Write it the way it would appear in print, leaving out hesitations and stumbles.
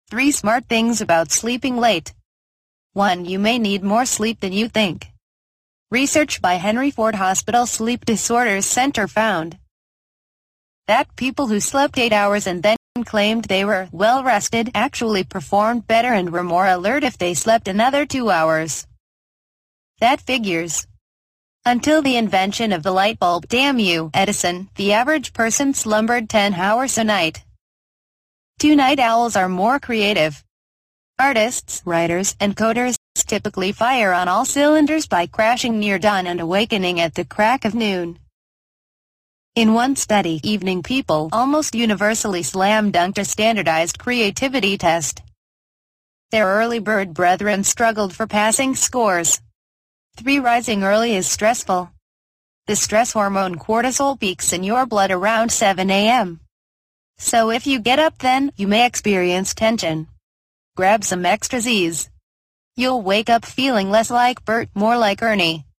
3 smart things about sleeping late. 1. You may need more sleep than you think. Research by Henry Ford Hospital Sleep Disorders Center found that people who slept 8 hours and then claimed they were well rested actually performed better and were more alert if they slept another 2 hours. That figures. Until the invention of the light bulb, damn you, Edison, the average person slumbered 10 hours a night. 2 night owls are more creative. Artists, writers, and coders typically fire on all cylinders by crashing near dawn and awakening at the crack of noon. In one study, evening people almost universally slam-dunked a standardized creativity test. Their early bird brethren struggled for passing scores. 3. Rising early is stressful. The stress hormone cortisol peaks in your blood around 7 a.m. So if you get up then, you may experience tension. Grab some extra Z's. You'll wake up feeling less like Bert, more like Ernie.